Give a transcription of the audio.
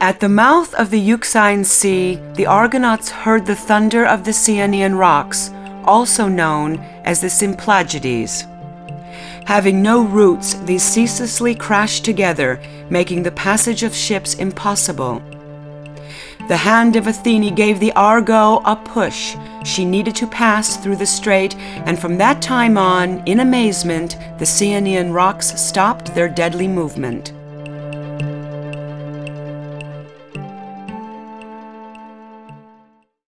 At the mouth of the Euxine Sea, the Argonauts heard the thunder of the Cyanean rocks, also known as the Symplegades. Having no roots, these ceaselessly crashed together, making the passage of ships impossible. The hand of Athene gave the Argo a push. She needed to pass through the strait, and from that time on, in amazement, the Cyanean rocks stopped their deadly movement.